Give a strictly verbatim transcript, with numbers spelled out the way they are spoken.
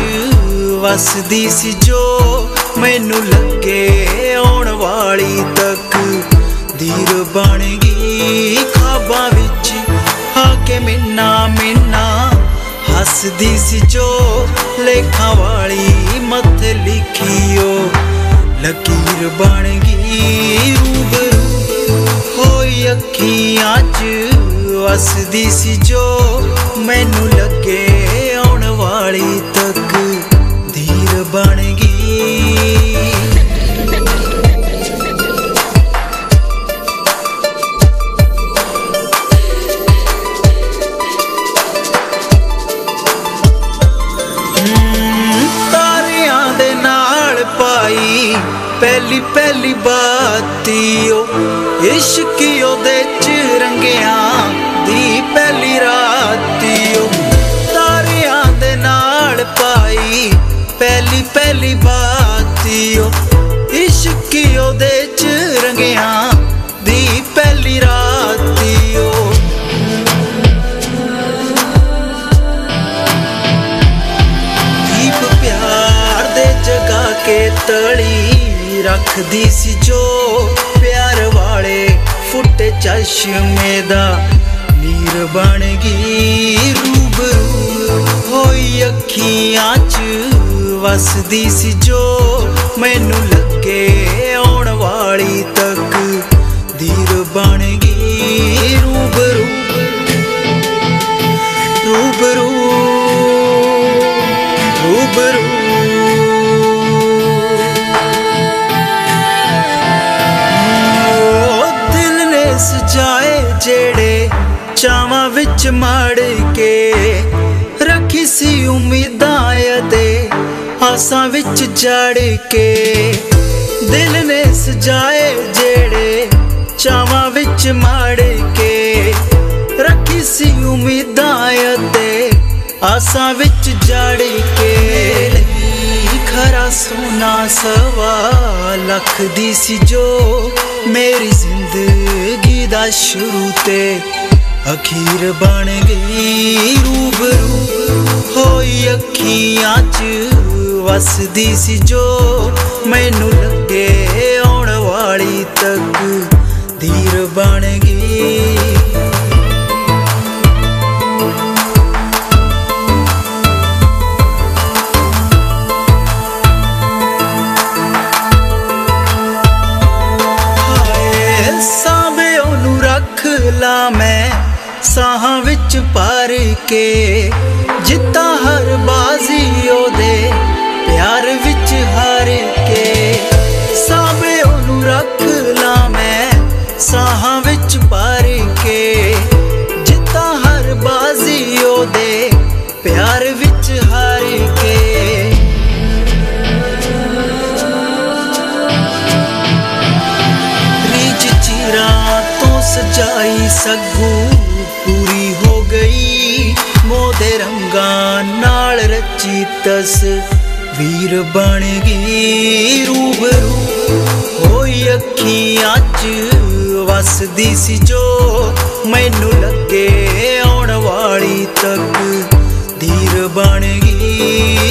वसदी सी जो मैनू लगे आउण वाली तक दीर बन गई ख्वाबां विच आके मिन्ना मिन्ना हसदी सी जो लेखा वाली मत्थे लिखियो लकीर बन गई रूबरू होई अखियां च वसदी सी जो मैनू लगे आउण वाली तक दीर बन गई। तारियां दे नाल पाई पहली पहली बातियो इश्कियो दे च रंगिया दी पहली रातियो तारियां दे नाल पाई पहली पहली बातियो इश्कियो दे च रंगिया दी पहली रातियो दीप प्यार दे जगा के तली रखदी सी जो प्यार वाले फुटे चश्मे दा नीर बन गई रूबरू होई अखियां च वसदी सी जो मैनू लगे आउण वाली तक दीर बन गई रूबरू रूबरू रूबरू दिल ने सजाए जेड़े चावां विच मड़ के रखी सी उम्मीदां दे आसां विच जड़ के दिल ने सजाए जेड़े चावां विच मड़ के रखी सी उम्मीदां दे आसां विच जड़ के खरा सोना सवा लख दी सी जो मेरी जिंदगी दा शुरू ते अखीर बन गई रूबरू होई अखियां च वसदी सी जो मैनू लगे आउण वाली तक दीर बन गई। ला मैं साहां विच पार के जिता हर बाजी ओदे प्यार विच हार के साबे ओनू रख ला मैं साहां विच पार के जिता हर बाजी ओदे प्यार विच हार के रीच चीरा सजाई सगू पूरी हो गई मोदे रंगा नाल रची तस्वीर बन गई रूबरू होई अखियां च वसदी सी जो मैनू लगे आउण वाली तक दीर बन गई।